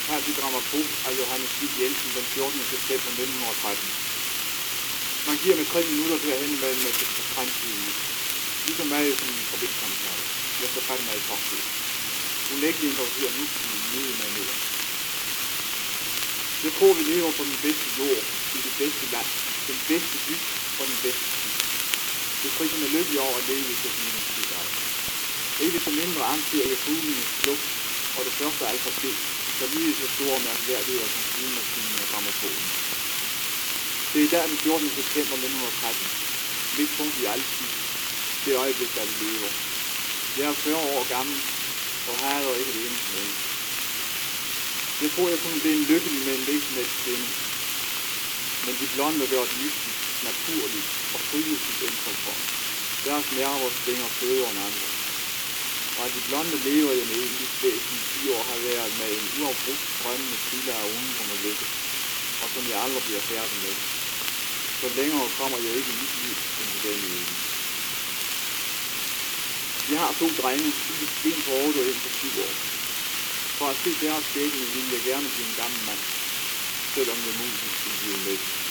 Her til Dramaturg af Johannes Schmidt Jensen den 14. september 1913. Man giver med 3 minutter til at henvende med til fremtiden. Ligesom mig som en forbindelsessamtale. Jeg skal fatte mig i fortid. Hun lægger introducerer nu til nyde med nu. Jeg tror, vi lever på den bedste jord, i det bedste land, den bedste by og den bedste tid. Det friser med lykkelig over at leve i teknikkens tidsalder. Ikke så mindre anser jeg fuglenes flugt og det første alfabet, så lige så store mærkværdigheder som flyvemaskinen og grammofonen. Det er i dag den 14. september 1913. Mit punkt i altid. Det øjeblik, der vi lever. Jeg er 40 år gammel, og hader ikke det eneste menneske. Jeg tror, jeg kunne blive en lykkelig med en væsenets stemme. Men de blonde gør det mystisk, naturligt og frivilligt indtryk for. Deres nerver svinger fødere end andre. Og at de blonde lever jeg med i væsen 10 år har været med en uafbrudt strømmende kilde af undrende lykke, og som jeg aldrig bliver færdig med. Så længere kommer jeg ikke i mit liv end til den uge. Jeg har 2 drenge, en på 8 og en på 7 år. For at se deres skæbne vil jeg gerne blive en gammel mand, selvom jeg muligvis vil blive en lykke.